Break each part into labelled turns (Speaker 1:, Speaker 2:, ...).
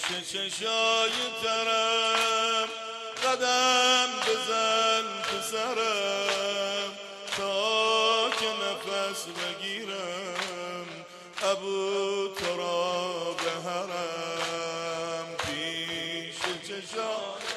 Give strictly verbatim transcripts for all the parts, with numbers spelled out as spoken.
Speaker 1: چشای ترم قدم بزن پسرم تا که نفس بگیرم ابو تو را بهرم پیش چشای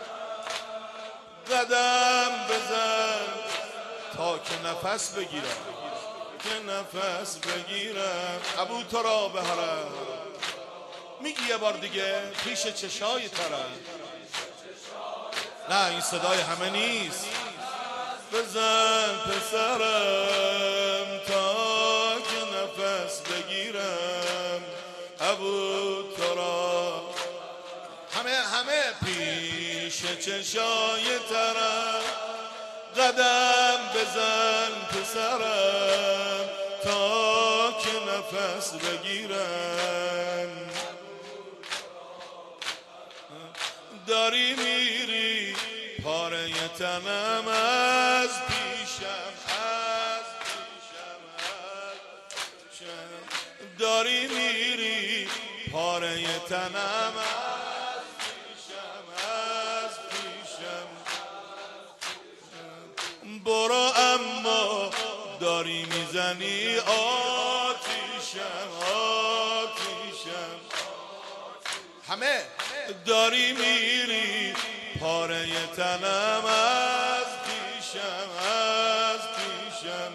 Speaker 1: قدم بزن تا که نفس بگیرم که نفس بگیرم ابو تو را بهرم. میگی یه بار دیگه پیش چشای ترم. نه این صدای همه نیست. بزن پسرم تا که نفس بگیرم ابو تو را همه همه پیش چشای ترم قدم بزن پسرم تا که نفس بگیرم. داری میری پاره تنم از پیشم از پیشم از پیشم داری میری پاره تنم از پیشم از پیشم برو اما داری میزنی آتیشم آتیشم همه داری میری پاره تنم از پیشم از پیشم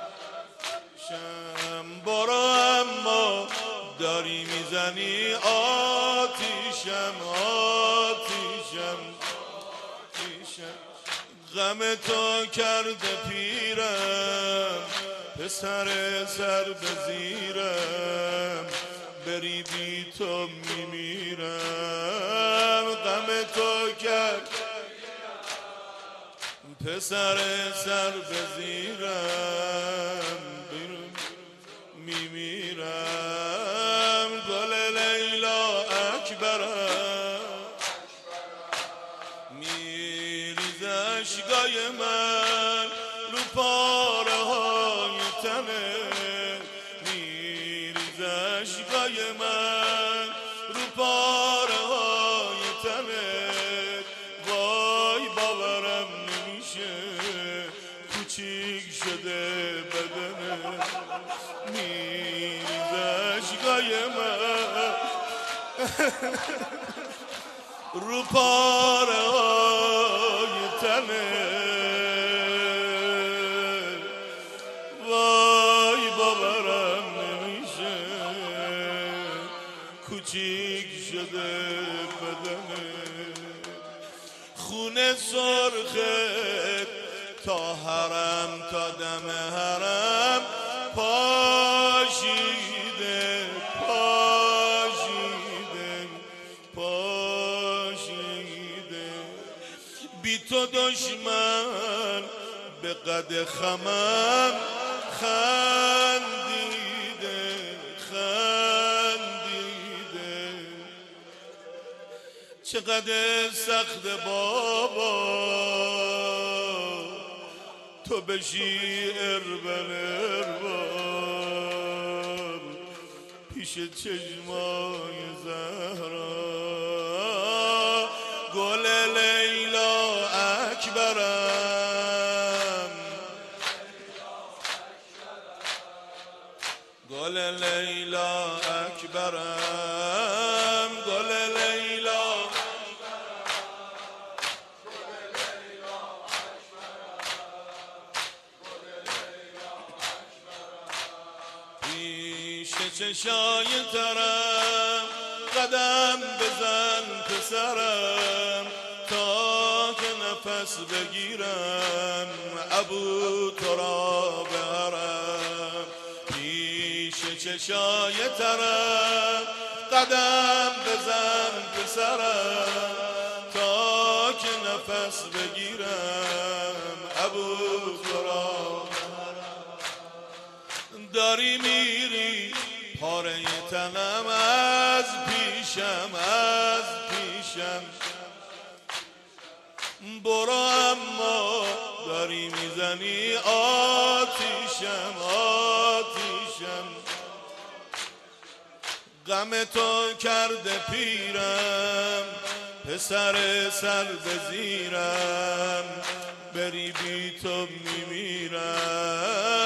Speaker 1: شم برو اما داری میزنی آتیشم آتیشم آتیشم غم تو کرده پیرم پسر سر به زیرم بری بی تو میمیرم غم تو کرد پسر سر به زیرم میمیرم گل لیلا اکبرم میریز اشکای من رو پاره های تنه میریز اشکای من رو پاره های تنه وای باورم نمیشه کوچیک شده بدنه میریز اشکای من رو پاره های تنه وای باورم نمیشه کوچیک شده بدنه خونه سرخت تا حرم تا دم حرم پاشیده پاشیده پاشیده بی تو دشمن به قد خمم خندیده خندیده چقدر سخت بابا تو بشی اربن اربان پیش چشمای زهرا گل لیلا اکبرم گل لیلا اکبرم گل لیلا پیش چشای ترم قدم بزن پسرم تا که نفس بگیرم ابو تو را بهرم پیش چشای ترم قدم بزن پسرم تا که نفس بگیرم ابو تو را داری میری پاره تنم از پیشم از پیشم برو اما داری میزنی آتیشم آتیشم غم تو کرده پیرم پسر سر به زیرم بری بی تو میمیرم